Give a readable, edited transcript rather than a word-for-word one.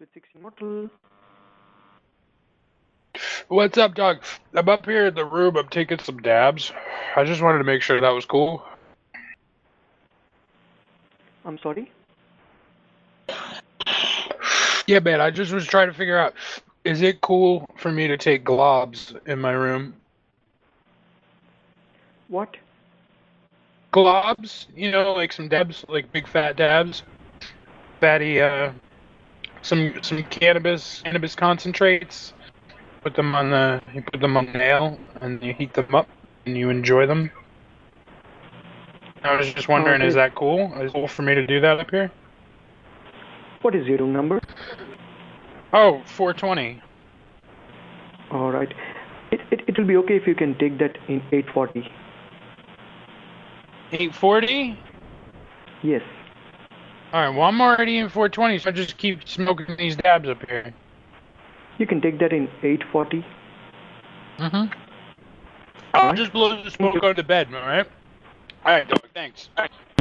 with 16 Mortal. What's up, dog? I'm up here in the room. I'm taking some dabs. I just wanted to make sure that was cool. I'm sorry. Yeah, man, I just was trying to figure out, is it cool for me to take globs in my room? What? Globs? You know, like some dabs, like big fat dabs. Fatty, some cannabis concentrates. You put them on the nail, and you heat them up, and you enjoy them. I was just wondering, That is is. that cool? Is it cool for me to do that up here? What is your room number? Oh, 420. All right. It will be okay if you can take that in 840. 840? Yes. Alright, well, I'm already in 420, so I just keep smoking these dabs up here. You can take that in 840. Mm-hmm. All I'll right. just blow the Thank you. smoke on the bed, alright? Alright, dog, thanks.